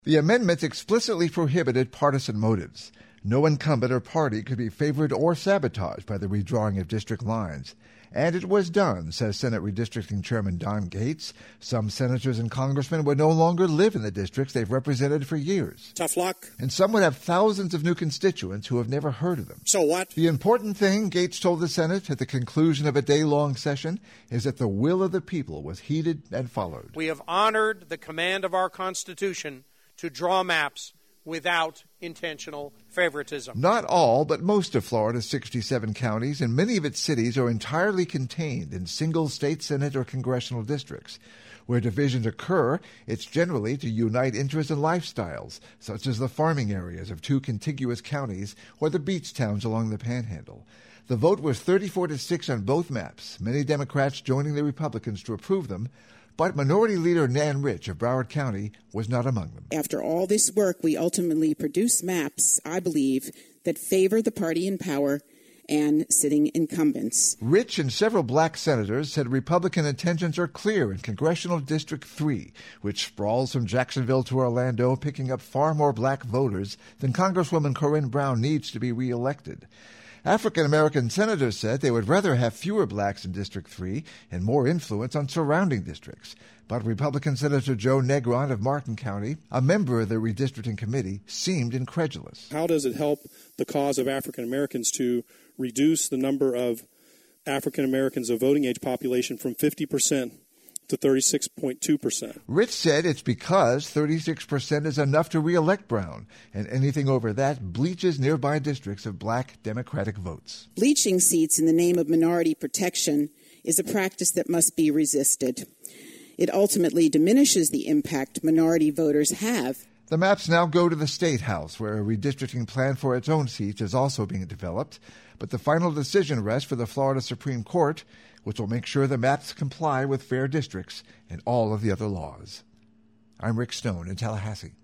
The amendments explicitly prohibited partisan motives. No incumbent or party could be favored or sabotaged by the redrawing of district lines. And it was done, says Senate Redistricting Chairman Don Gates. Some senators and congressmen would no longer live in the districts they've represented for years. Tough luck. And some would have thousands of new constituents who have never heard of them. So what? The important thing, Gates told the Senate at the conclusion of a day-long session, is that the will of the people was heeded and followed. We have honored the command of our Constitution to draw maps without intentional favoritism. Not all, but most of Florida's 67 counties and many of its cities are entirely contained in single state senate or congressional districts. Where divisions occur, it's generally to unite interests and lifestyles, such as the farming areas of two contiguous counties or the beach towns along the Panhandle. The vote was 34-6 on both maps, many Democrats joining the Republicans to approve them. But Minority Leader Nan Rich of Broward County was not among them. After all this work, we ultimately produce maps, I believe, that favor the party in power and sitting incumbents. Rich and several black senators said Republican intentions are clear in Congressional District 3, which sprawls from Jacksonville to Orlando, picking up far more black voters than Congresswoman Corinne Brown needs to be reelected. African-American senators said they would rather have fewer blacks in District 3 and more influence on surrounding districts. But Republican Senator Joe Negron of Martin County, a member of the redistricting committee, seemed incredulous. How does it help the cause of African-Americans to reduce the number of African-Americans of voting age population from 50% to 36.2%. Rich said it's because 36% is enough to re-elect Brown, and anything over that bleaches nearby districts of black Democratic votes. Bleaching seats in the name of minority protection is a practice that must be resisted. It ultimately diminishes the impact minority voters have. The maps now go to the State House, where a redistricting plan for its own seats is also being developed. But the final decision rests for the Florida Supreme Court, which will make sure the maps comply with fair districts and all of the other laws. I'm Rick Stone in Tallahassee.